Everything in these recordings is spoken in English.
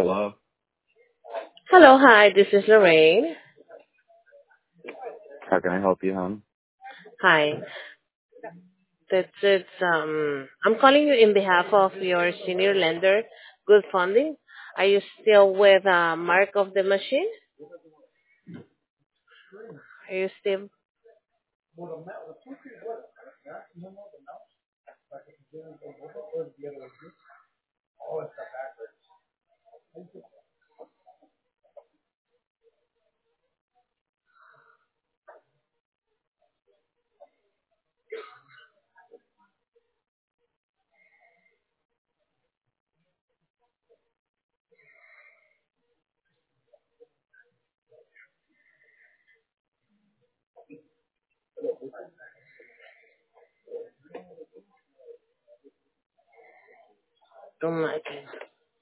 Hello. Hello, hi, this is Lorraine. How can I help you, hon? Hi, I'm calling you in behalf of your senior lender, Good Funding. Are you still with Mark of the Machine? Are you still? Oh my God.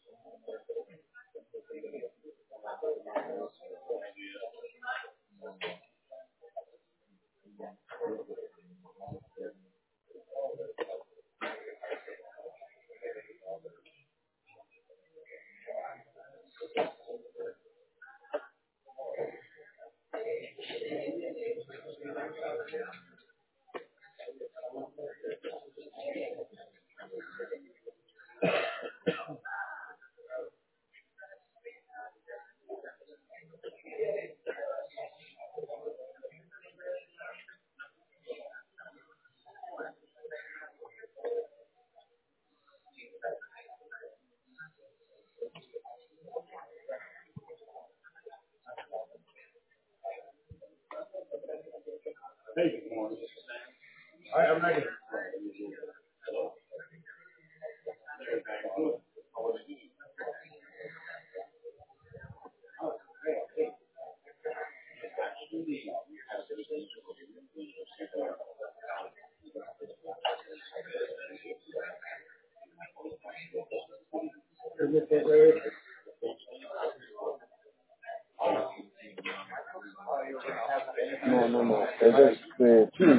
No, no, no. Es Teams.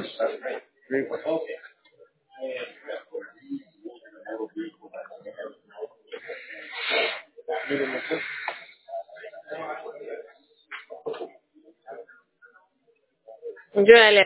Yo